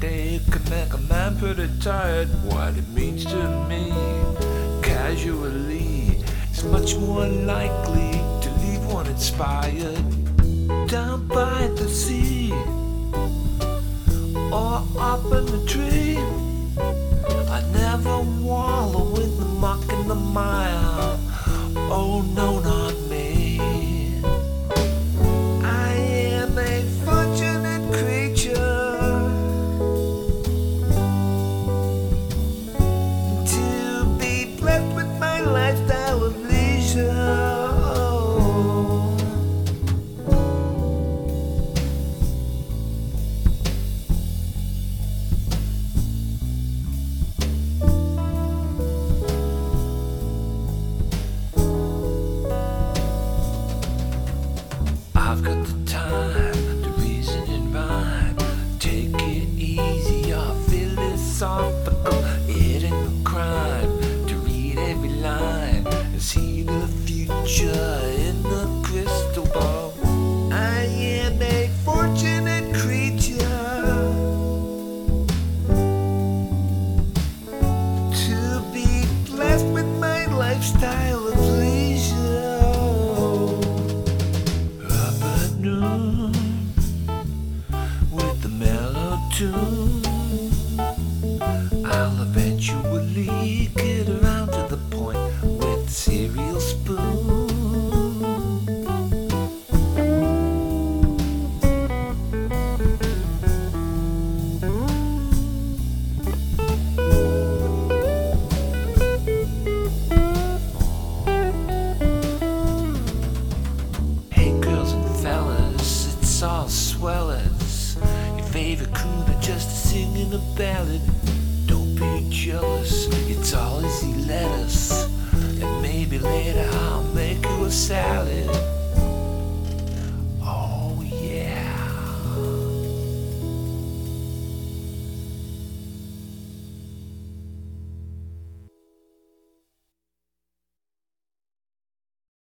day can make a man pretty tired. What it means to me, casually, is much more likely to leave one inspired. Down by the sea, or up in the tree, I never wallow in the muck and the mire. Oh no, not me. I am a fortunate creature to be blessed with my lifestyle of leisure. I've got the time to reason and rhyme. Take it easy or philosophical. It ain't no crime to read every line and see the future in the crystal ball. I am a fortunate creature to be blessed with my lifestyle of leisure. With the mellow tune, I'll eventually get around to the point with the cereal spoon. Hey girls and fellas, it's all swellers. Your favorite crew, they're just singing a ballad. Don't be jealous, it's all easy lettuce. And maybe later I'll make you a salad.